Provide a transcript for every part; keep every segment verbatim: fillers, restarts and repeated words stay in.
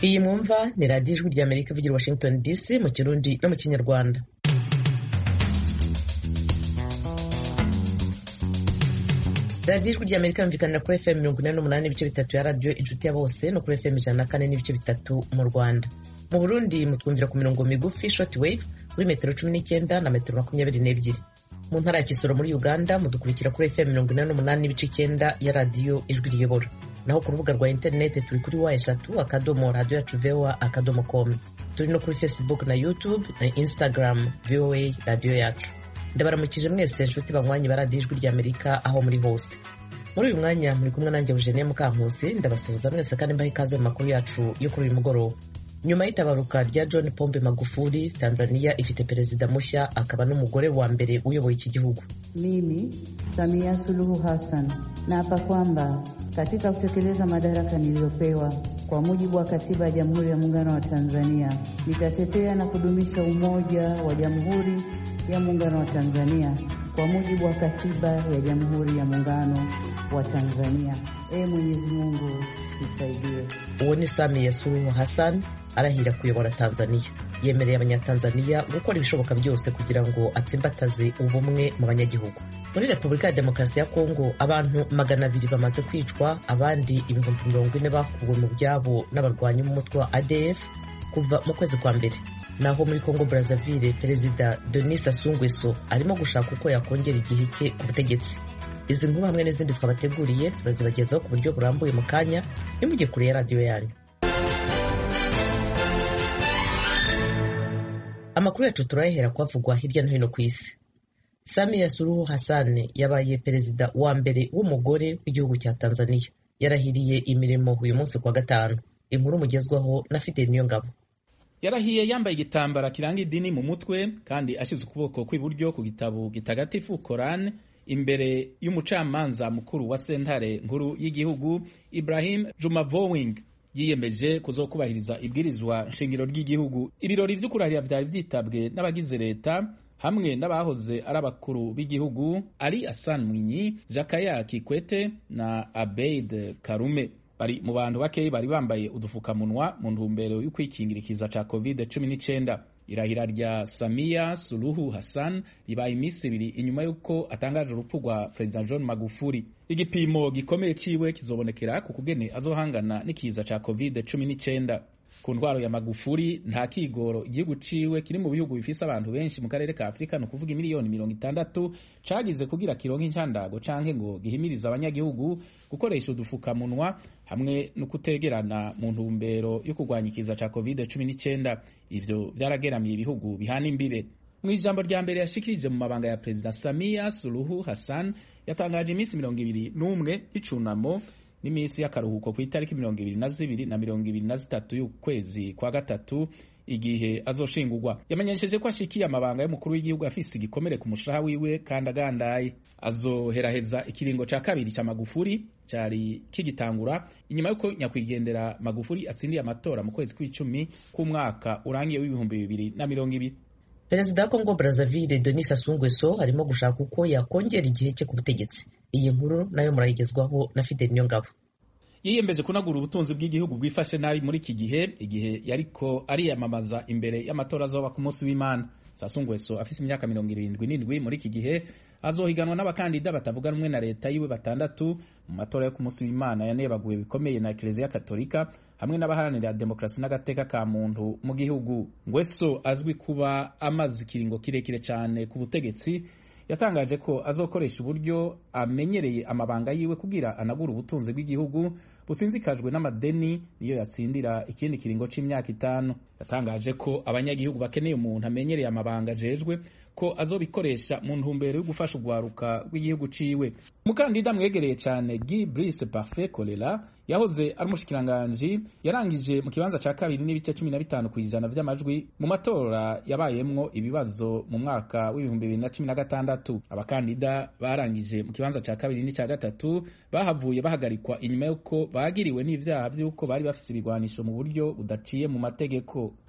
Iyi mwumva ni radiyo ijwi rya Amerika ivugira Washington D C mu Kirundi no mu Kinyarwanda. radiyo ijwi rya Amerika yumvikanira kuri F M mirongo inani n'umunani n'ibice bitatu ya radiyo inshuti ya bose no kuri F M ijana na kane n'ibice bitatu mu Rwanda. Mu Burundi mutwumvira ku mirongo migufi short wave kuri metero cumi n'icyenda na metero makumyabiri n'ebyiri. Mu ntara ya Kisoro muri Uganda mudukurikira kuri F M mirongo inani n'umunani n'ibice icyenda ya radiyo ijwi riyobora. Naho ku rubuga rwa interineti turi kuri wa eshatu akadomo radiyo yacu V O A akadomo com. Turi no kuri Facebook na YouTube na Instagram V O A radiyo yacu. Ndabaramukije mwese inshuti banywanyi ba radiyo ijwi rya Amerika aho muri hose. Muri uyu mwanya muri kumwe nanjye Eugenie Mukankusi, ndabasuhuza mwese kandi mbaha ikaze mu makuru yacu yo kuri uyu mugoroba. Nyuma y'itabaruka rya John Pombe Magufuli, Tanzania ifite perezida mushya akaba n'umugore wa mbere uyoboye iki gihugu. Mimi Samia Suluhu Hassan naapa kwamba katika kutekeleza madaraka niliyopewa kwa mujibu wa katiba ya Jamhuri ya Muungano wa Tanzania nitatetea na kudumisha umoja wa Jamhuri ya Muungano wa Tanzania kwa mujibu wa katiba ya Jamhuri ya Muungano wa Tanzania. Ee Mwenyezi Mungu nisaidie. Uwo ni Samia Suluhu Hassan arahira kuyobora Tanzania. Yemereye abanyatanzania gukora ibishoboka byose kugira ngo atsimbataze ubumwe mu banyagihugu. Muri Repubulika ya Demokarasi ya Kongo abantu magana abiri bamaze kwicwa, abandi ibihumbi mirongo ine bakuwe mu byabo n'abarwanyi mu mutwe wa A D F kuva mu kwezi kwa mbere. Naho muri Congo Brazzaville Perezida Denis Sassou Nguesso arimo gushaka uko yakongera igihe cye ku butegetsi. Izi nkuru hamwe n'izindi twabateguriye turazibagezaho ku buryo burambuye mu kanya nimujye kure ya radiyo yanyu. Amakuru yacu turayahera kwavugwa hirya no hino ku isi. Samia Suluhu Hassan yabaye perezida wa mbere w'umugore w'igihugu cya Tanzania. Yarahiriye imirimo uyu munsi kwa gatanu. Inkuru mugezwaho na Fidel Niyongabo. Yarahiye yambaye igitambara kiranga idini mu mutwe kandi ashize ukuboko kw'iburyo ku gitabo gitagatifu Koran imbere y'umucamanza mukuru wa sentare nkuru y'igihugu Ibrahim Jumavowing. Yiyemeje kuzokubahiriza ibwirizwa nshingiro ry'igihugu. Ibirori vyo kurahira vyari vyitabwe n'abagize leta hamwe n'abahoze ari abakuru b'igihugu Ali Hassan Mwinyi, Jakaya Kikwete na Abeid Karume. Bari mu bantu bakeyi bari bambaye udufukamunwa mu ntumbero yo kwikingirikiza ca covid cumi n'icyenda. Irahira rya Samia Suluhu Hassan ribaye iminsi ibiri inyuma y'uko atangaje urupfu rwa President John Magufuli. Igipimo gikomeye ciwe kizobonekera ku kugene azohangana n'ikiza ca covid cumi n'icyenda. Ku ndwaro ya Magufuli nta kigoro igihugu ciwe kiri mu bihugu bifise abantu benshi mu karere ka Afrika no kuvuga miliyoni mirongo itandatu cagize kugira kironke incandago canke ngo gihimiriza abanyagihugu gukoresha udufukamunwa hamwe no kutegerana mu ntumbero yo kurwanya ikiza ca covid cumi n'icyenda. Ivyo vyarageramiye ibihugu bihana imbibe. Mu ijambo rya mbere yashikirije mu mabanga ya President Samia Suluhu Hassan yatangaje iminsi mirongo ibiri n'umwe y'icunamo n'imisi y'akaruhuko ku itariki mirongo ibiri na zibiri na mirongo ibiri na zitatu y'ukwezi kwa gatatu igihe azoshingurwa. Yamenyesheje ko ashikiye amabanga y'umukuru w'igihugu afise igikomere ku mushaha wiwe kandi agandaye. Azoheraheza ikiringo ca kabiri ca Magufuli cari kigitangura inyuma yuko nyakwigendera Magufuli atsindiye amatora mu kwezi kw'icumi k'umwaka urangiye w'ibihumbi bibiri na mirongo ibiri. Perezida wa Congo Brazzaville Denis Sassou Nguesso arimo gushaka uko yakongera igihe cye ku butegetsi. Iyi nkuru nayo murayigezwaho na Fidel Niyongabo. Yiyembeje kunagura ubutunzi bw'igihugu bwifashe nabi muri iki gihe igihe yariko ariyamamaza imbere y'amatora azoba ku munsi w'Imana. Sassou Nguesso afise imyaka mirongo irindwi n'indwi muri iki gihe azohiganwa n'abakandida batavuga rumwe na leta yiwe batandatu mu matora yo ku munsi w'Imana yanebaguye bikomeye na Eklezia Katolika hamwe n'abaharanira demokrasi n'agateka ka muntu mu gihugu. Nguesso azwi kuba amaze ikiringo kirekire cyane ku butegetsi yatangaje ko azokoresha uburyo amenyereye amabanga yiwe kugira anagura ubutunzi bw'igihugu businzikajwe n'amadeni niyo yatsindira ikindi kiringo c'imyaka itanu. Yatangaje ko abanyagihugu bakeneye umuntu amenyereye amabanga jejwe ko azobikoresha mu ntumbero yo gufasha ugwaruka rw'igihugu ciwe. Umukandida mwegereye cyane Guy Brice Parfait Kolela yahoze ari umushikiranganje yarangije mu kibanza ca kabiri n'ibice cumi na bitanu kw'ijana vy'amajwi mu matora yabayemwo ibibazo mu mwaka w'ibihumbi bibiri na cumi na gatandatu. Abakandida barangije mu kibanza ca kabiri n'ica gatatu bahavuye bahagarikwa inyuma yuko bagiriwe n'ivyaha vy'uko bari bafise ibigwanisho mu buryo budaciye mu mategeko.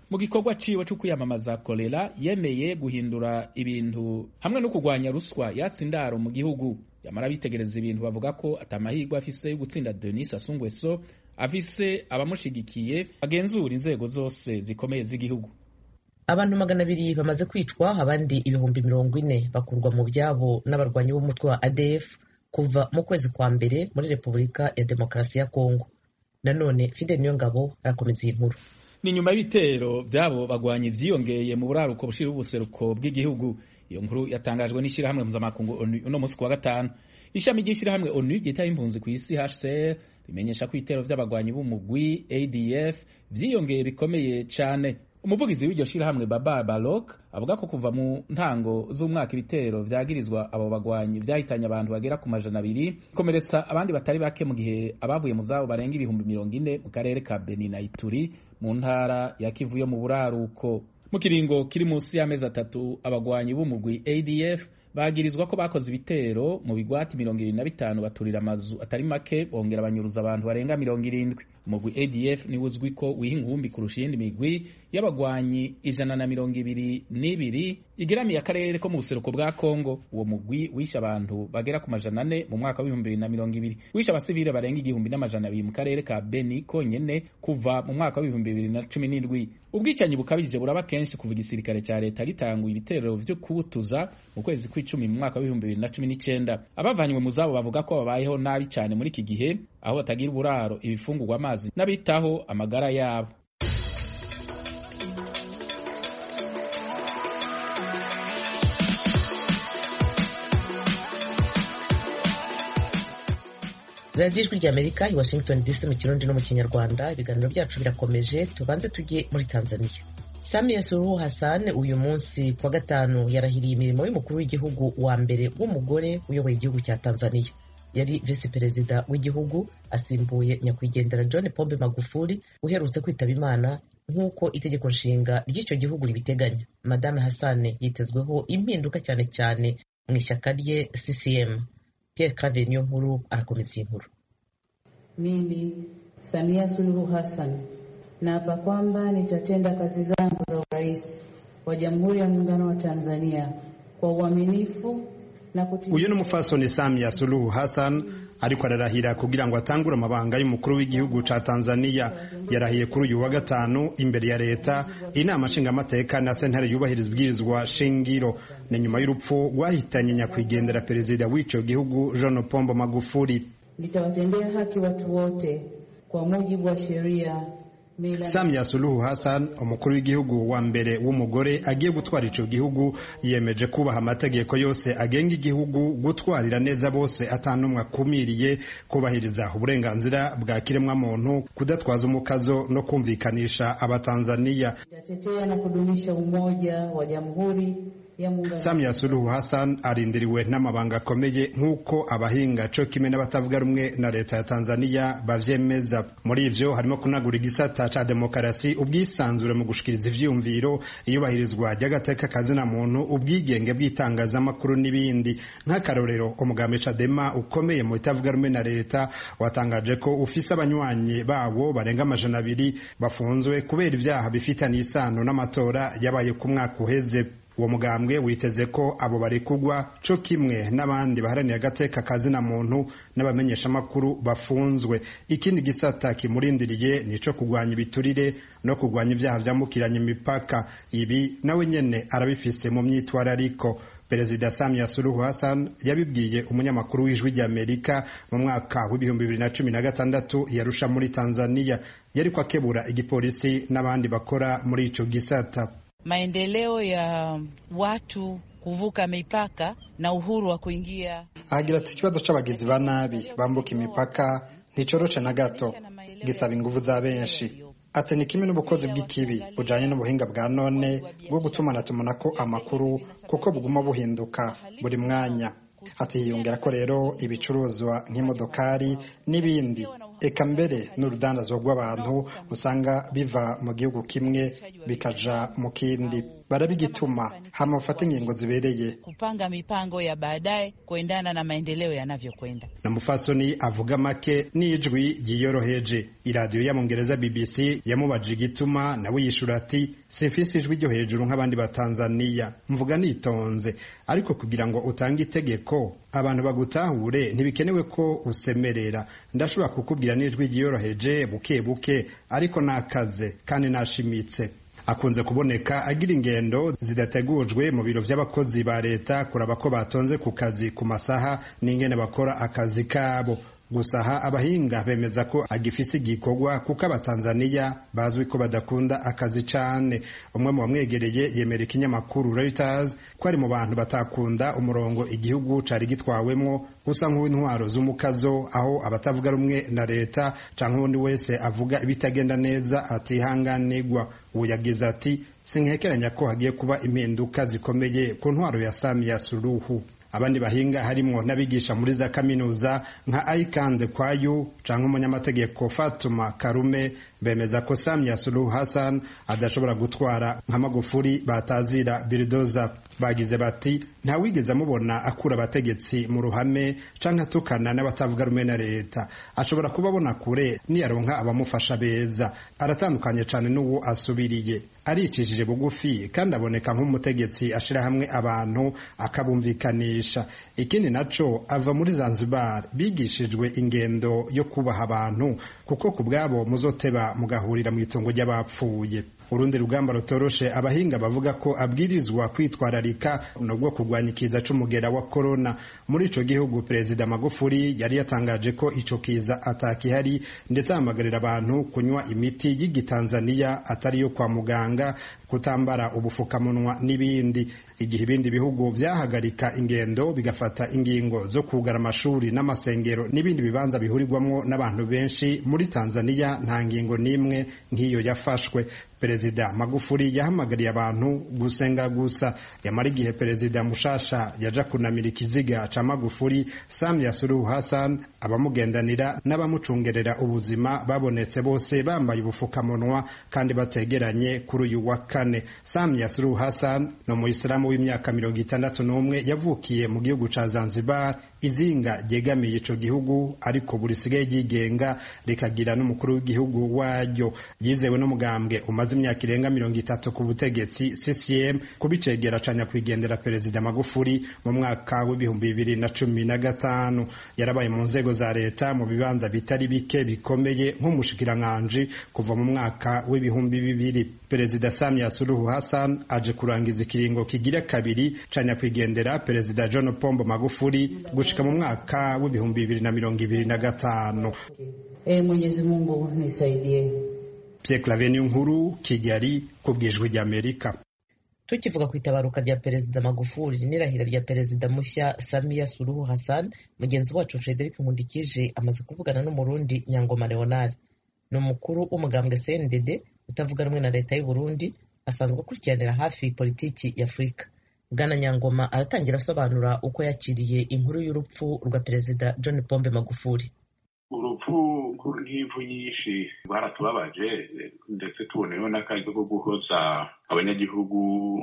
mu gikorwa ciwe cyo kwiyamamaza kolera yemeye guhindura ibintu hamwe no kurwanya ruswa yatsi indaro mu gihugu. Yamara bitegereza ibintu bavuga ko atamahirwe afise yo gutsinda Denis Sassou Nguesso, afise abamushigikiye bagenzura inzego zose zikomeye z'igihugu. Abantu magana abiri bamaze kwicwa, abandi ibihumbi mirongo ine bakurwa mu byabo n'abarwanyi b'umutwe wa A D F kuva mu kwezi kwa mbere muri Repubulika ya Demokarasi ya Kongo. Nanone Fidel Niyongabo arakomeza iyi nkuru. Ni nyuma y'ibitero vyabo bagwanyi vyiyongeye mu buraruko bushira ubuseruko bw'igihugu. Iyo nkuru yatangajwe n'ishirahamwe mpuzamakungu ONU uno musi kwa gatanu. Ishami ry'ishirahamwe ONU ryitaye impunzi ku isi H C R rimenyesha ko ibitero vy'abagwanyi b'umugwi A D F vyiyongeye bikomeye cane. Umuvugizi w'iryo shirahamwe Baba Balok avuga ko kuva mu ntango z'umwaka ibitero vyagirizwa abo bagwanyi vyahitanye abantu bagera ku majana abiri, komeretsa abandi batari bake, mu gihe abavuye mu zabo barenga ibihumbi mirongo ine mu karere ka Beni na Ituri mu ntara ya Kivu yo mu buraruko. Mu kiringo kiri munsi y'amezi atatu, abagwanyi b'umugwi A D F bagirizwa ko bakoze ibitero mu bigwati mirongo irindwi na bitanu, baturira amazu atari make, bongera banyuruza abantu barenga mirongo irindwi. Umugwi A D F ni uzwi ko wiha inkumbi kurusha iyindi migwi y'abagwanyi ijana na mirongo ibiri n'ibiri igeramiye akarere ko mu buseruko bwa Kongo. Uwo mugwi wishe abantu bagera ku majana ane mu mwaka w'ibihumbi bibiri na mirongo ibiri, wishe abasivile barenga igihumbi n'amajana abiri mu karere ka Beni konyene kuva mu mwaka w'ibihumbi bibiri na cumi n'indwi. Ubwicanyi bukabije buraba kenshi kuva igisirikare cya leta gitanguye ibitero vyo kubutuza mu kwezi kw'icumi mu mwaka w'ibihumbi bibiri na cumi n'icenda. Abavanywe mu zabo bavuga ko babayeho nabi cyane muri iki gihe, aho batagira uburaro, ibifungurwa, amazi n'abitaho amagara yabo. Radio Ijwi ry'Amerika i Washington D C mu Kirundi no mu Kinyarwanda. Ibiganiro byacu birakomeje. Tubanze tujye muri Tanzania. Samia Suluhu Hassan uyu munsi kwa gatanu yarahiriye imirimo y'umukuru w'igihugu wa mbere w'umugore uyoboye igihugu cya Tanzania. Yari visi perezida w'igihugu asimbuye nyakwigendera John Pombe Magufuli uherutse kwitaba Imana nk'uko itegeko nshinga ry'icyo gihugu ribiteganya. Madame Hassan yitezweho impinduka cyane cyane mu ishyaka rye C C M. Pierre Claver niyo nkuru arakomeza inkuru. Mimi Samia Suluhu Hassan naapa kwamba nitatenda kazi zangu za urais wa Jamhuri ya Muungano wa Tanzania kwa uaminifu na kutii. Uyu ni umufasoni Samia Suluhu Hassan ariko ararahira kugira ngo atangure amabanga y'umukuru w'igihugu ca Tanzania. Yarahiye kuri uyu wa gatanu imbere ya leta, inama nshingamateka na sentare yubahiriza ibwirizwa shingiro. Ni nyuma y'urupfu rwahitanye nyakwigendera perezida w'ico gihugu John Pombe Magufuli. Nitawatendea haki watu wote kwa mujibu wa sheria. Samia Suluhu Hassan umukuru w'igihugu wa mbere w'umugore agiye gutwara ico gihugu yemeje kubaha amategeko yose agenga igihugu, gutwarira neza bose atanumwe akumiriye, kubahiriza uburenganzira bwa kiremwa muntu, kudatwaza umukazo no kumvikanisha abatanzania. Nitatetea na kudumisha umoja wa Jamhuri ya Muungano. Samia Suluhu Hassan arindiriwe n'amabanga akomeye nk'uko abahinga co kimwe n'abatavuga rumwe na leta ya Tanzania bavyemeza. Muri ivyo harimo kunagura igisata ca demokarasi, ubwisanzure mu gushikiriza ivyumviro, iyubahirizwa ry'agateka kazina muntu, ubwigenge bw'itangazamakuru n'ibindi. Nk'akarorero, umugambi Chadema ukomeye mu itavuga rumwe na leta watangaje ko ufise abanywanyi bawo barenga amajana abiri bafunzwe kubera ivyaha bifitanye isano n'amatora yabaye ku mwaka uheze. Uwo mugambwe witeze ko abo barekugwa co kimwe n'abandi baharanira agateka kazina muntu n'abamenyesha makuru bafunzwe. Ikindi gisata kimurindiriye nico kugwanya ibiturire no kugwanya ivyaha vyambukiranya imipaka. Ibi nawe nyene arabifise mu myitwarariko. Perezida Samia Suluhu Hassan yabibwiye umunyamakuru w'Ijwi ry'Amerika mu mwaka w'ibihumbi bibiri na cumi na gatandatu yarusha muri Tanzania. Yariko akebura igipolisi n'abandi bakora muri ico gisata. Maendeleo ya watu kuvuka mipaka na uhuru wa kuingia. Agira ati ikibazo c'abagizi ba nabi bambuka imipaka nticoroce na gato, gisaba inguvu za benshi. Ati ni kimwe n'ubukozi bw'ikibi bujanye n'ubuhinga bwa none bwo gutumana tumanako amakuru kuko buguma buhinduka buri mwanya. Ati yiyongera ko rero ibicuruzwa nk'imodokari n'ibindi, eka mbere n'urudandazwa rw'abantu usanga biva mu gihugu kimwe bikaja mu kindi. Barabigituma hama ufate ingingo zibereye kupanga mipango ya baadaye kuendana na maendeleo yanavyokwenda. Na mufasoni avuga make n'ijwi ryiyoroheje. Iradiyo ya Mongereza B B C yamubajije igituma nawe yishura ati simfise ijwi ryo hejuru nk'abandi ba Tanzania, mvuga nitonze, ariko kugira ngo utange itegeko abantu bagutahure ntibikenewe ko usemerera. Ndashobora kukubwira n'ijwi ryiyoroheje buke buke, ariko nakaze kandi nashimitse. Akunze kuboneka agira ingendo zidategujwe mu biro by'abakozi ba leta kuraba ko batonze ku kazi ku masaha n'ingene bakora akazi kabo. Gusaha abahinga bemeza ko agifise igikorwa kuko abatanzaniya bazwi ko badakunda akazi cane. Umwe mu bamwegereye yemera ikinyamakuru Reuters ko ari mu bantu batakunda umurongo igihugu cari gitwawemwo gusa nk'intwaro z'umukazo, aho abatavuga rumwe na leta canke undi wese avuga ibitagenda neza atihanganirwa. Uwo yagize ati sinkekeranya ko hagiye kuba impinduka zikomeye ku ntwaro ya Samia Suluhu. Abandi bahinga harimo n'abigisha muri za kaminuza nka Aikande Kwayu canke umunyamategeko Fatuma Karume bemeza ko Samia Suluhu Hassan adashobora gutwara nka Magufuli batazira Bildoza. Bagize bati nta wigeze amubona akura abategetsi mu ruhame canke atukana n'abatavuga rumwe na leta. Ashobora kubabona kure niyaronka abamufasha beza. Aratandukanye cane n'uwo asubiriye, aricishije bugufi kandi aboneka nk'umutegetsi ashira hamwe abantu akabumvikanisha. Ikindi naco ava muri Zanzibar bigishijwe ingendo yo kubaha abantu kuko kubwabo muzoteba mugahurira mu itongo ry'abapfuye. Urundi rugamba rutoroshe abahinga bavuga ko abwirizwa kwitwararika nubwo kurwanya ikiza c'umugera wa corona. Muri ico gihugu Perezida Magufuli yari yatangaje ko ico kiza atakihari, ndetse ahamagarira abantu kunywa imiti y'Igitanzania atari yo kwa muganga, kutambara ubufukamunwa n'ibindi. Igihe ibindi bihugu vyahagarika ingendo bigafata ingingo zo kugara amashuri n'amasengero n'ibindi bibanza bihurirwamwo n'abantu benshi, muri Tanzania nta ngingo nimwe nk'iyo yafashwe. Perezida Magufuli yahamagariye abantu gusenga gusa. Yamara igihe Perezida mushasha yaja kunamira ikiziga ca Magufuli, Samia Suluhu Hassan, abamugendanira n'abamucungerera ubuzima babonetse bose bambaye ubufukamunwa kandi bategeranye kuri uyu wa kane. Samia Suluhu Hassan no mu Islamu w'imyaka mirongo itandatu n'umwe yavukiye mu gihugu ca Zanzibar, izinga ryegamiye ico gihugu ariko buri sigaye ryigenga rikagira n'umukuru w'igihugu waryo. Yizewe n'umugambwe umaze imyaka irenga mirongo itatu ku butegetsi C C M kubicegera canya kwigendera Perezida Magufuli mu mwaka w'ibihumbi bibiri na cumi na gatanu. Yarabaye mu nzego za leta mu bibanza bitari bike bikomeye nk'umushikiranganji kuva mu mwaka w'ibihumbi bibiri. Perezida Samia Suluhu Hassan aje kurangiza ikiringo kigira kabiri canya kwigendera Perezida John Pombe Magufuli gushika mu mwaka w'ibihumbi bibiri na mirongo ibiri na gatanu. Eh, Mwenyezi Mungu nisaidie. Pierre Claver Nkuru, Kigali, kubwijwe rya Amerika. Tukivuga ku itabaruka rya Perezida Magufuli n'irahira rya Perezida mushya Samia Suluhu Hassan, mugenzi wacu Frederic Nkundikije amaze kuvugana n'umurundi Nyangoma Leonard. Ni umukuru w'umugambwe C N D D utavuga rumwe na leta y'u Burundi, asanzwe akurikiranira hafi politiki ya Afrika. Bwana Nyangoma aratangira asobanura uko yakiriye inkuru y'urupfu rwa Perezida John Pombe Magufuli. Urupfu nk'ivu nyinshi baratubabaje, ndetse tuboneyeho n'akazi ko guhoza abanyagihugu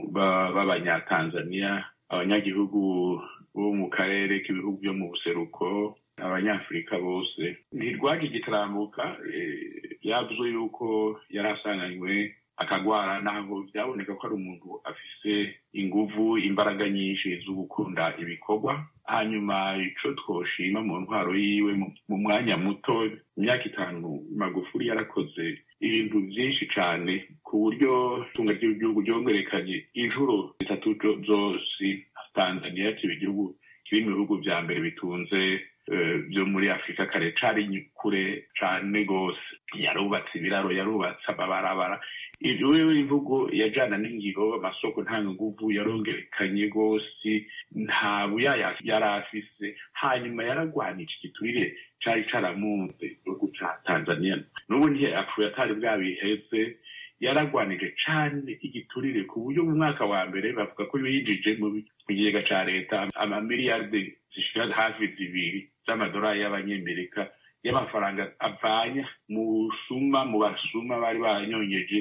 b'abanyatanzania, abanyagihugu bo mu karere k'ibihugu byo mu buseruko, abanyafurika bose. Ntirwaje igitarambuka, yavuzwe yuko yarasanganywe akagwara, naho byaboneka ko ari umuntu afise inguvu, imbaraga nyinshi zo gukunda ibikorwa. Hanyuma ico twoshima mu ntwaro yiwe, mu mwanya muto, imyaka itanu, Magufuli yarakoze ibintu byinshi cane ku buryo itunga ry'igihugu ryongerekanye inshuro zitatu zose. Tanzania kiba igihugu kiri mu bihugu vya mbere bitunze byo muri Afrika, kare cari kure cane gose. Yarubatse ibiraro, yarubatse amabarabara, ivyo imvugo yajana n'ingiro, amasoko nta nguvu, yarongerekanye gose, nta buyaya yarafise. Hanyuma yaragwanije igiturire cari caramunze igihugu ca Tanzania, n'ubu ntiye apfuye atari bwabiheze. Yaragwanije cane igiturire ku buryo mu mwaka wa mbere bavuga ko yinjije mu kigega ca leta amamiliyarde zishika hafi zibiri z'amadolari y'abanyamerika y'amafaranga avanya mu suma mu basuma bari baranyonyeje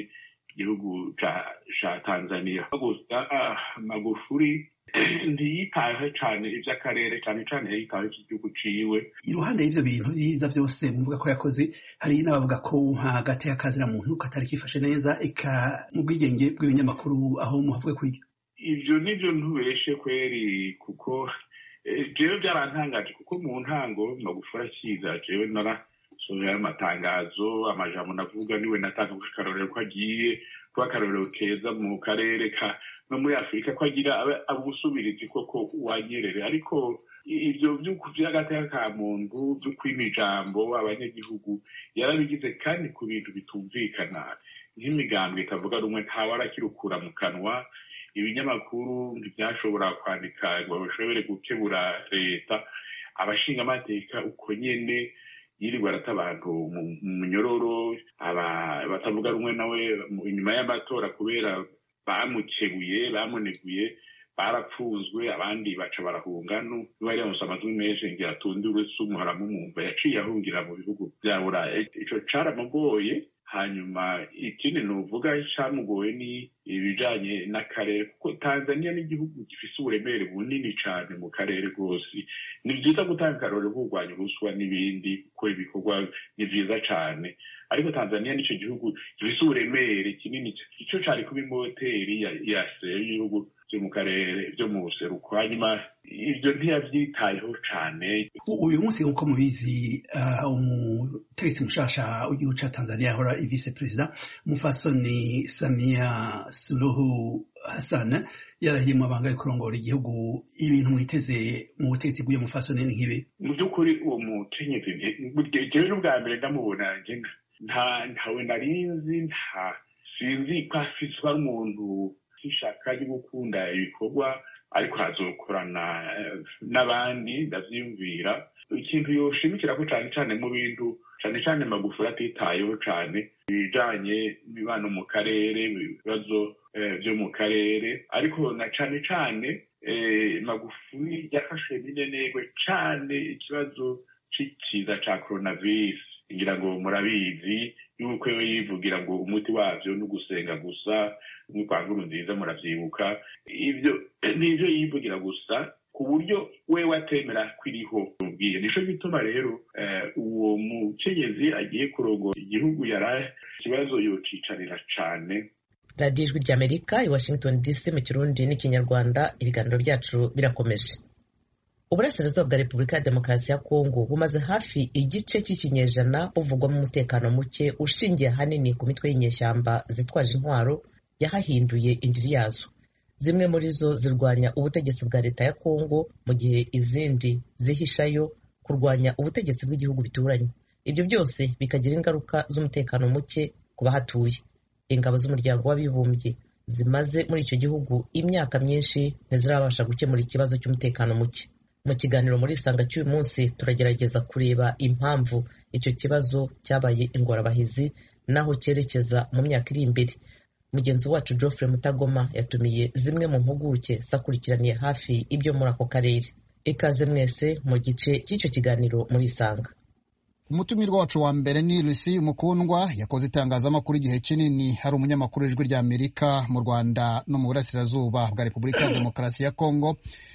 igihugu ca Tanzania. Gusa Magufuli ntiyitayeho cane ivy'akarere, cane cane yitayeho igihugu ciwe. Iruhande y'ivyo bintu vyiza vyose muvuga ko yakoze, hari n'abavuga ko hagati y'akazina muntu katari kifashe neza, eka mu bwigenge bw'ibinyamakuru aho muhavuga kwiga. Ivyo nivyo ntubeshe kweri, kuko jewe byarantangaje, kuko mu ntango Magufuli akiza jewe narasohoye amatangazo, amajambo navuga niwe natanga akarorero ko agiye kuba akarorero keza mu karere ka no muri Afurika, ko agira abusubirizi koko wanyerere. Ariko ivyo vy'agateka ka muntu vyo kwima ijambo abanyagihugu yarabigize, kandi ku bintu bitumvikana nk'imigambwe itavuga rumwe ntawe arakirukura mu kanwa. Ibinyamakuru ntivyashobora kwandika ngo bashobore gukebura leta. Abashinga amateka uko nyene yirirwa arata abantu mu munyororo, batavuga rumwe nawe inyuma y'amatora kubera bamukebuye, bamuneguye, barapfuzwe, abandi baca barahunga. N'uwari yamusa amazwi menshi ngira atundi uretse umuhora mumumva, yaciye ahungira mu bihugu vya Buraya. Ico caramugoye. Hanyuma ikindi nuvuga camugoye ni ibijanye n'akarere, kuko Tanzania n'igihugu gifise uburemere bunini cane mu karere rwose. Ni vyiza gutanga akarorero ko kurwanya uruswa n'ibindi, kuko ibikorwa ni vyiza cane, ariko Tanzania nico gihugu gifise uburemere kinini, ico cari kuba imoteri ya y'ibihugu vyo mu karere vyo mu buseruko. Hanyuma ivyo ntiyavyitayeho cane. Uyu munsi uko mubizi, umutegetsi mushasha w'igihugu ca Tanzania ahora vice president Mufasoni Samia Suluhu Hassan yarahiye mu mabanga yo kurongora igihugu. Ibintu mwiteze mu butegetsi bw'uyu Mufasoni ni nk'ibi? Mu by'ukuri uwo mukenyezi jewe n'ubwa mbere ndamubona nje nta ntawe narinzi, nta sinzi ko afiswa umuntu ishaka ryo gukunda ibikorwa, ariko hazokorana n'abandi ndavyiyumvira. Ikintu yoshimikira ko cane cane mu bintu cane cane Magufuli atitayeho cane ibijanye n'imibano mu karere, ibibazo vyo mu karere, ariko na cane cane Magufuli yafashe minenegwe cane ikibazo c'ikiza ca coronavirus. Ngira ngo murabizi yuko yivugira ngo umuti wavyo ni ugusenga gusa, nk'uko Nkurunziza muravyibuka. Ivyo nivyo yivugira gusa, ku buryo we watemera kwiriho ubwiye. Nico gituma rero uwo mukenyezi agiye kurongora igihugu yari ikibazo yocicarira cane. radiyo ijwi ry'Amerika i Washington D C mu Kirundi n'Ikinyarwanda. Ibiganiro byacu birakomeje. Uburasirazuba bwa Repubulika ya Demokarasi ya Kongo bumaze hafi igice cy'ikinyejana buvugwamo umutekano muke ushingiye ahanini ku mitwe y'inyeshyamba zitwaje intwaro yahahinduye indiri yazo. Zimwe muri zo zirwanya ubutegetsi bwa leta ya Kongo, mu gihe izindi zihishayo kurwanya ubutegetsi bw'igihugu bituranye. Ibyo byose bikagira ingaruka z'umutekano muke ku bahatuye. Ingabo z'umuryango w'abibumbye zimaze muri icyo gihugu imyaka myinshi ntizirabasha gukemura ikibazo cy'umutekano muke. Mu kiganiro muri Isanga cy'uyu munsi turagerageza kureba impamvu icyo kibazo cyabaye ingorabahizi naho cyerekeza mu myaka iri imbere. Mugenzi wacu Geoffrey Mutagoma yatumiye zimwe mu mpuguke zakurikiraniye hafi ibyo muri ako karere. Ikaze mwese mu gice cy'icyo kiganiro muri Isanga. Umutumirwa wacu wa mbere ni Lucy Mukundwa, yakoze itangazamakuru igihe kinini, hari umunyamakuru w'ijwi ry'Amerika mu Rwanda no mu burasirazuba bwa Repubulika ya Demokarasi ya Kongo.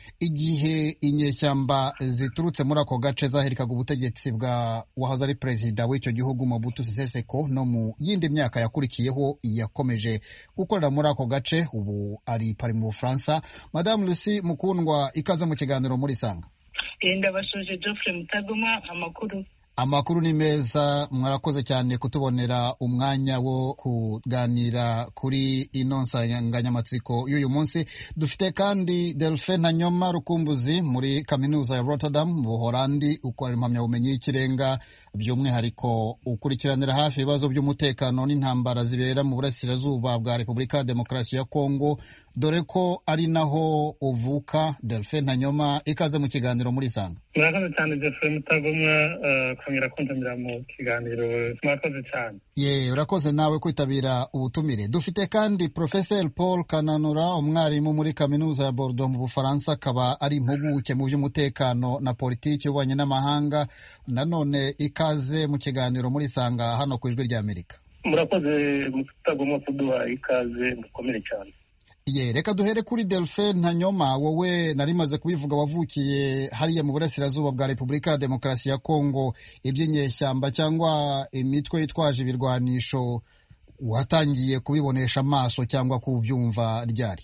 Igihe inyeshyamba ziturutse muri ako gace zaherikaga ubutegetsi bwa wahoze ari perezida w'icyo gihugu Mobutu Sese Seko, no mu yindi myaka yakurikiyeho yakomeje gukorera muri ako gace, ubu ari pari mu Bufaransa. Madame Lucy Mukundwa, ikaze mu kiganiro muri Isanga. Ndabashuje Geoffrey Mutagoma. Amakuru Amakuru ni meza, mwarakoze cyane kutubonera umwanya wo kuganira kuri ino nsanganyamatsiko y'uyu munsi. Dufite kandi Delphin Ntanyoma Rukumbuzi muri kaminuza ya Rotterdam mu Buholandi, ukora impamyabumenyi y'ikirenga, by'umwihariko ukurikiranira hafi ibibazo by'umutekano n'intambara zibera mu burasirazuba bwa Repubulika ya Demokarasi ya Kongo, dore ko ari naho uvuka. Delphin Ntanyoma, ikaze mu kiganiro muri Isanga. Murakoze cyane Geoffrey Mutagoma kongera kuntumira mu kiganiro. Murakoze cyane. Ye, urakoze nawe kwitabira ubutumire. Dufite kandi Professor Paul Kananura, umwarimu muri kaminuza ya Bordeaux mu Bufaransa, akaba ari impuguke mu by'umutekano na politiki y'ububanyi n'amahanga. Nanone ikaze mu kiganiro muri Isanga hano ku ijwi ry'Amerika. murakoze mutagomba kuduha ikaze mukomere cyane. Ye reka duhere kuri Delphin Ntanyoma, wowe nari maze kubivuga wavukiye hariya mu burasirazuba bwa Repubulika ya Demokarasi ya Kongo, iby'inyeshyamba cyangwa imitwe yitwaje ibirwanisho watangiye kubibonesha amaso cyangwa kubyumva ryari?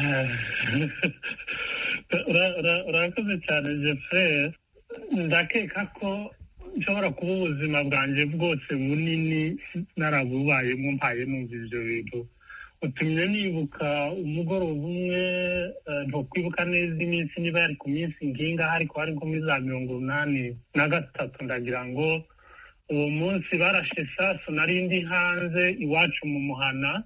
Urakoze cyane Jeffrey, ndakeka ko nshobora kuba ubuzima bwanjye bwose bunini narabubayemo mpaye numva ibyo bintu. Utumye nibuka umugoroba umwe, ntukwibuka neza iminsi niba yari ku minsi nginga, ariko hari nko muri za mirongo umunani na gatatu ndagira ngo uwo munsi barashe sasu nari ndi hanze iwacu mu muhana,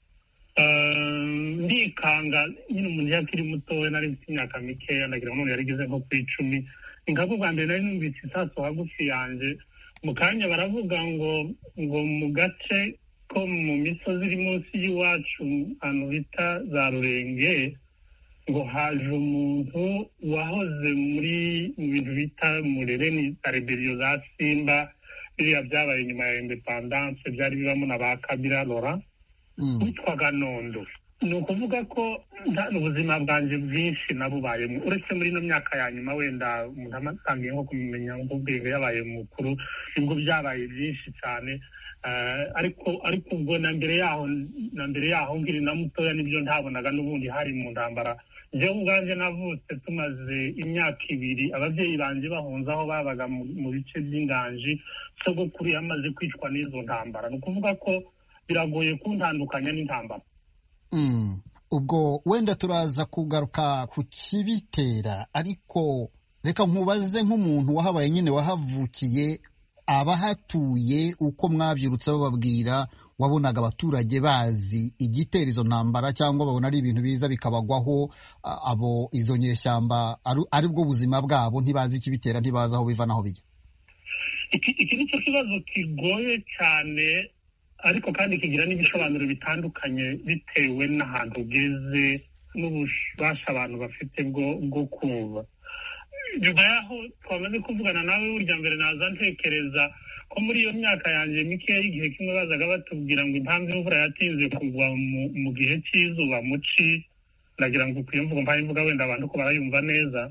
ndikanga nyine umuntu yakiri mutoya nari mfite imyaka mikeya, ndagira ngo none yarigeze nko ku icumi. Ingabo bwa mbere nari numvise isasu hagufi yanjye, mu kanya baravuga ngo ngo mu gace ko mu misozi iri munsi y'iwacu ahantu bita za Rurenge ngo haje umuntu wahoze muri mu bintu bita murere ni rebellion za Simba, biriya byabaye nyuma ya independence, byari bibamo na ba Kabila Laurent witwaga Nondo. Ni ukuvuga ko ubuzima bwanjye bwinshi nabubayemo, uretse muri ino myaka ya nyuma wenda umuntu amatangiye nko kumenya nk'ubwenge yabaye mukuru nibwo byabaye byinshi cyane. ariko ariko ubwo na mbere yaho na mbere yaho ngiri na mutoya nibyo ntabonaga n'ubundi hari mu ndambara. Je ubwanje navutse tumaze imyaka ibiri ababyeyi banje bahunze aho babaga mu bice by'inganji, sogokuru yamaze kwicwa n'izo ntambara. Ni ukuvuga ko biragoye kuntandukanya n'intambara. Mm. Ubwo wenda turaza kugaruka ku kibitera, ariko reka nkubaze nk'umuntu wahabaye nyine wahavukiye, abahatuye uko mwabyirutse bababwira, wabonaga abaturage bazi igitera izo ntambara cyangwa babona ari ibintu biza bikabagwaho, abo izo nyeshyamba ari bwo buzima bwabo, ntibazi ikibitera, ntibazi aho biva naho bijya? Iki ni cyo kibazo kigoye cyane, ariko kandi kigira n'ibisobanuro bitandukanye bitewe n'ahantu ugeze n'ububasha abantu bafite bwo bwo kumva. Nyuma yaho twamaze kuvugana nawe burya mbere naza ntekereza ko muri iyo myaka yanjye mikeya y'igihe kimwe bazaga batubwira ngo impamvu imvura yatinze kugwa mu gihe cy'izuba muci, ndagira ngo ukwiye mvuga mbaye mvuga wenda abantu ko barayumva neza.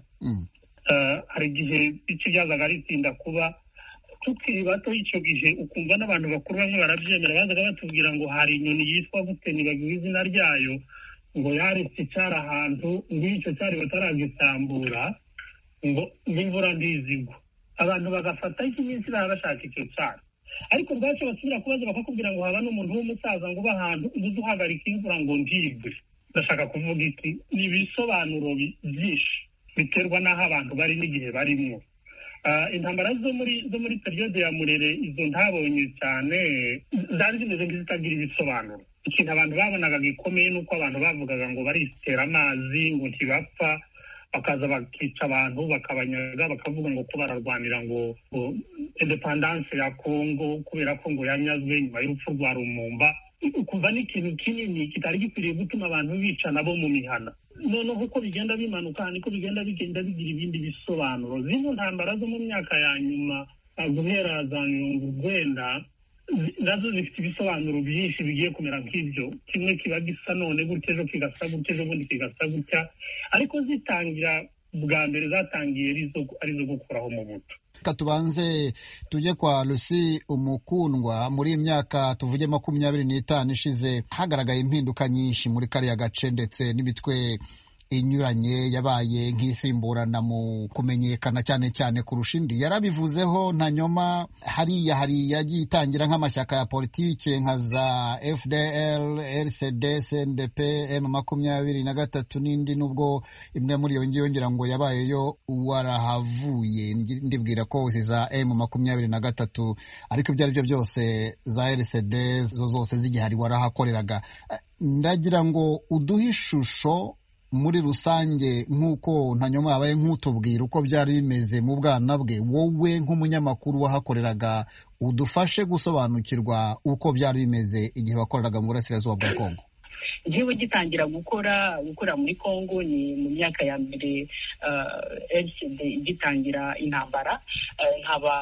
Hari igihe iki byazaga ritinda kuba tukiri bato, icyo gihe ukumva n'abantu bakuru bamwe barabyemera, bazaga batubwira ngo hari inyoni yitwa gute nibagiwe izina ryayo, ngo yaretse icyari ahantu ng'icyo cyari bataragisambura, ngo n'imvura ndizigwa. Abantu bagafata iki minsi baba bashaka icyo cyari, ariko bwacyo basubira kubaza bakakubwira ngo haba n'umuntu w'umusaza ngo uba ahantu uzi uhagarika imvura ngo ntigwe. Ndashaka kuvuga iki, ni ibisobanuro byinshi biterwa n'aho abantu bari n'igihe barimo. Intambara zo muri zo muri periode ya Murere izo ntabonye cyane, zari zimeze nk'izitagira ibisobanuro. Ikintu abantu babonaga gikomeye nuko abantu bavugaga ngo baritera amazi ngo ntibapfa, bakaza bakica abantu bakabanyaga, bakavuga ngo ko bararwanira ngo independence ya Congo kubera ko ngo yanyazwe nyuma y'urupfu rwa Lumumba. Kuva n'ikintu kinini kitari gikwiriye gutuma abantu bicana bo mu mihana. Noneho uko bigenda bimanuka niko bigenda bigenda bigira ibindi bisobanuro. Zino ntambara zo mu myaka ya nyuma guhera za mirongo urwenda nazo zifite ibisobanuro byinshi bigiye kumera nk'ibyo. Kimwe kiba gisa none gutya, ejo kigasa gutya, ejo bundi kigasa gutya, ariko zitangira bwa mbere zatangiye arizo gukuraho mu buto. Reka tubanze tujye kwa Lucy Umukundwa. Muri iyi myaka tuvuge makumyabiri n'itanu ishize hagaragaye impinduka nyinshi muri kariya gace, ndetse n'imitwe inyuranye yabaye nk'isimburana mu kumenyekana cyane cyane kurusha indi. Yarabivuzeho Ntanyoma, hariya hari yagiye itangira nk'amashyaka ya politike nka za F D L, R C D, C N D P, M makumyabiri na gatatu n'indi, nubwo imwe muri iyo ngiyo ngira ngo yabayeyo warahavuye. Ndibwira ko za M makumyabiri na gatatu, ariko ibyo ari byo byose za R C D zo zose zigihari warahakoreraga. Ndagira ngo uduhe ishusho muri rusange nk'uko Ntanyoma yabaye nk'utubwira uko byari bimeze mu bwana bwe, wowe nk'umunyamakuru wahakoreraga udufashe gusobanukirwa uko byari bimeze igihe wakoreraga mu burasirazuba bwa Kongo. Njyewe gitangira gukora gukora muri Kongo ni mu myaka ya mbere L C D igitangira intambara, nkaba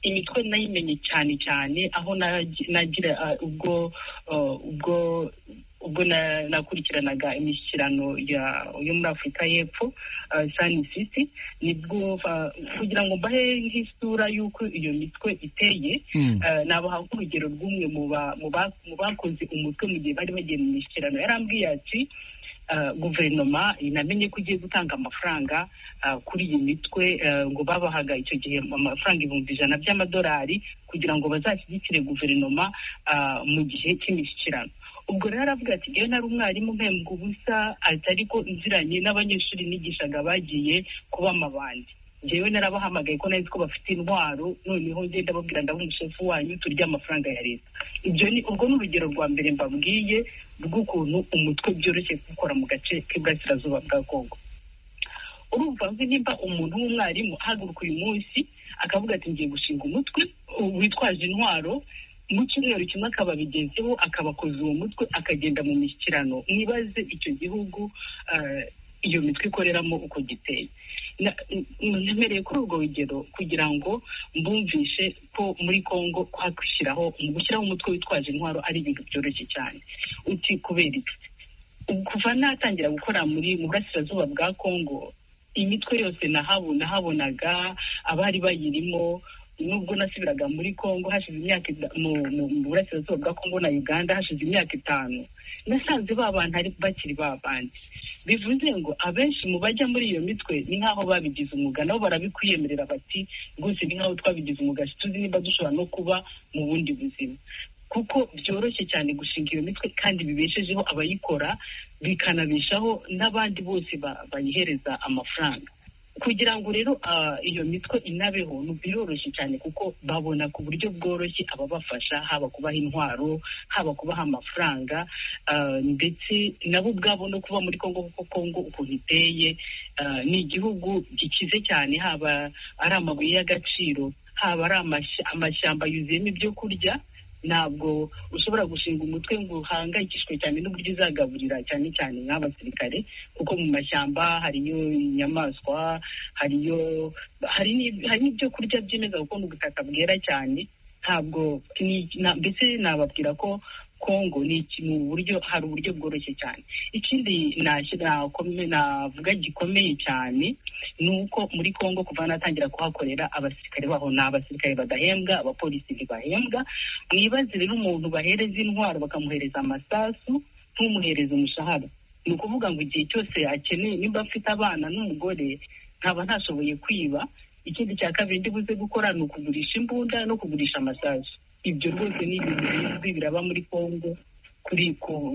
imitwe nayimenye cyane cyane aho nagira ubwo ubwo ubwo nakurikiranaga imishyikirano yo muri Afurika y'Epfo Sun City, nibwo kugira ngo mbahe nk'isura y'uko iyo mitwe iteye, nabaha urugero rw'umwe mu bakoze umutwe mu gihe bari bagiye mu mishyikirano. Yarambwiye ati guverinoma inamenye ko ugiye gutanga amafaranga kuri iyi mitwe, ngo babahaga icyo gihe amafaranga ibihumbi ijana by'amadolari kugira ngo bazashyigikire guverinoma mu gihe cy'imishyikirano. Ubwo rero aravuga ati iyo nari umwarimu mpembwa ubusa, ati ariko nziranye n'abanyeshuri nigishaga bagiye kuba amabandi, njyewe narabahamagaye ko nari ko bafite intwaro, noneho ngenda babwira ndabo umushefu wanyu turya amafaranga ya leta. Ibyo ni ubwo ni urugero rwa mbere mbabwiye rw'ukuntu umutwe byoroshye gukora mu gace k'iburasirazuba bwa Kongo. Urumva nzi nimba umuntu w'umwarimu ahaguruka uyu munsi akavuga ati ngiye gushinga umutwe witwaje intwaro, mu cyumweru kimwe akaba bigenzeho, akabakoza uwo mutwe akagenda mu mishyikirano, mwibaze icyo gihugu iyo mitwe ikoreramo uko giteye. Nemereye kuri urwo rugero kugira ngo mbumvishe ko muri Kongo kwakwishyiraho gushyiraho umutwe witwaje intwaro ari ibintu byoroshye cyane. Uti kubera iki? Kuva natangira gukora muri mu burasirazuba bwa Kongo, imitwe yose nahabonaga abari bayirimo, nubwo nasubiraga muri Kongo hashize imyaka mu burasirazuba bwa Kongo na Uganda hashize imyaka itanu, nasanze ba bantu ari bakiri ba bandi. Bivuze ngo abenshi mu bajya muri iyo mitwe ni nk'aho babigize umwuga, nabo barabikwiyemerera bati rwose ni nk'aho twabigize umwuga, tuzi niba dushobora no kuba mu bundi buzima, kuko byoroshye cyane gushinga iyo mitwe kandi bibeshejeho abayikora, bikanabeshaho n'abandi bose bayihereza amafaranga. Kugira ngo rero iyo mitwe inabeho biroroshye cyane, kuko babona ku buryo bworoshye ababafasha, haba kubaha intwaro, haba kubaha amafaranga, ndetse nabo ubwabo no kuba muri Kongo, kuko Kongo ukuntu iteye ni igihugu gikize cyane, haba ari amabuye y'agaciro, haba ari amashyamba yuzuyemo ibyo kurya. Ntabwo ushobora gushinga umutwe ngo uhangayikishwe cyane n'uburyo uzagaburira cyane cyane nk'abasirikare, kuko mu mashyamba hariyo inyamaswa, hariyo hari n'ibyo kurya byemeza kuko ni ubutaka bwera cyane. Ntabwo mbese nababwira ko Kongo ni mu buryo hari uburyo bworoshye cyane. Ikindi navuga gikomeye cyane ni uko muri Kongo kuva natangira kuhakorera, abasirikare baho ni abasirikare badahembwa, abapolisi ntibahembwa. Mwibaze rero umuntu bahereza intwaro bakamuhereza amasasu, ntumuhereze umushahara. Ni ukuvuga ngo igihe cyose akeneye, nimba afite abana n'umugore, nkaba ntashoboye kwiba, ikindi cya kabiri ndibuze gukora ni ukugurisha imbunda no kugurisha amasasu. Ibyo rwose ni ibintu bizwi biraba muri Kongo, kuri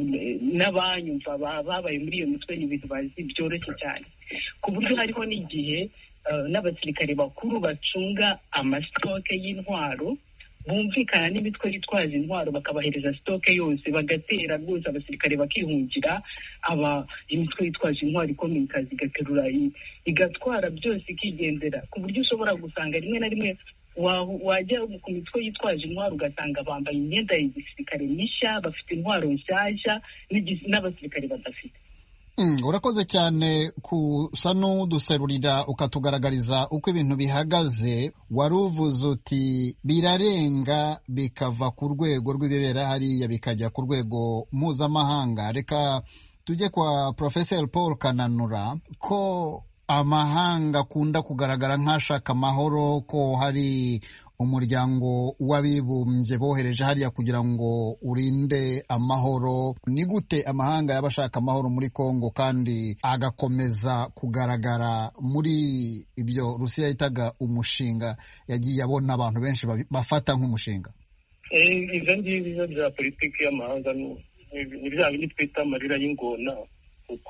n'abanyumva babaye muri iyo mitwe, ni ibintu bazi byoroshye cyane, ku buryo hariho n'igihe n'abasirikare bakuru bacunga amasitoke y'intwaro bumvikana n'imitwe yitwaje intwaro, bakabahereza sitoke yose, bagatera rwose abasirikare bakihungira, aba imitwe yitwaje intwaro ikomeye ikazi igaterura igatwara byose ikigendera, ku buryo ushobora gusanga rimwe na rimwe wajya ku mitwe yitwaje intwaro ugasanga bambaye imyenda ya gisirikare mishya, bafite intwaro nshyashya n'abasirikare badafite. Urakoze cyane kusa n'uduserurira ukatugaragariza uko ibintu bihagaze. Wari uvuze uti birarenga bikava ku rwego rw'ibibera hariya bikajya ku rwego mpuzamahanga. Reka tujye kwa Professor Paul Kananura, ko amahanga akunda kugaragara nk'ashaka amahoro, ko hari umuryango w'abibumbye bohereje hariya kugira ngo urinde amahoro. Ni gute amahanga yaba ashaka amahoro muri Kongo kandi agakomeza kugaragara muri ibyo Rusiya yitaga umushinga yagiye abona abantu benshi bafata nk'umushinga? Ibyo ngibyo bya politiki y'amahanga ni bya bindi twita amarira y'ingona, kuko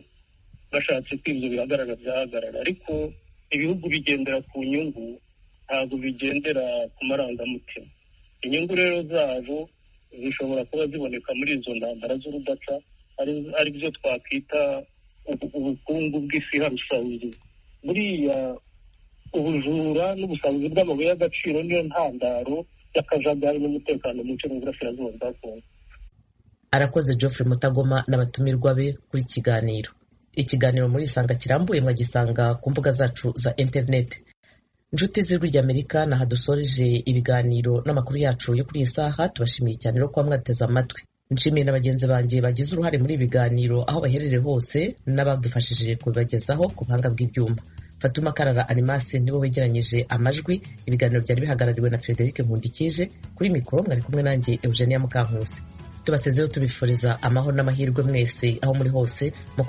bashatse ko ibyo bihagarara byahagarara, ariko ibihugu bigendera ku nyungu, ntabwo bigendera ku marangamutima. Inyungu rero zabo zishobora kuba ziboneka muri izo ntambara z'urudaca, ari byo twakwita ubukungu bw'isi harusahuzi. Buriya ubujura n'ubusabuzi bw'amabuye y'agaciro niyo ntandaro y'akajagari n'umutekano muke mu burasirazuba bwa Kongo. Arakoze Geoffrey Mutagoma n'abatumirwa be kuri kiganiro. Ikiganiro muri Isanga kirambuye mwagisanga ku mbuga zacu za internet. inshuti z'ijwi ry'Amerika naha dusoreje ibiganiro n'amakuru yacu yo kuri iyi saha. Tubashimiye cyane rero kuba mwateze amatwi. Nshimiye na bagenzi banjye bagize uruhare muri ibi biganiro aho baherereye hose n'abadufashije kubibagezaho ku buhanga bw'ibyuma. Fatuma Karara Animasi niwe wegeranyije amajwi. Ibiganiro byari bihagarariwe na Frederic Nkundikije. Kuri mikoro mwari kumwe nanjye Eugenia Mukankusi. Tubasezeho tubifuriza amahoro n'amahirwe mwese aho muri hose.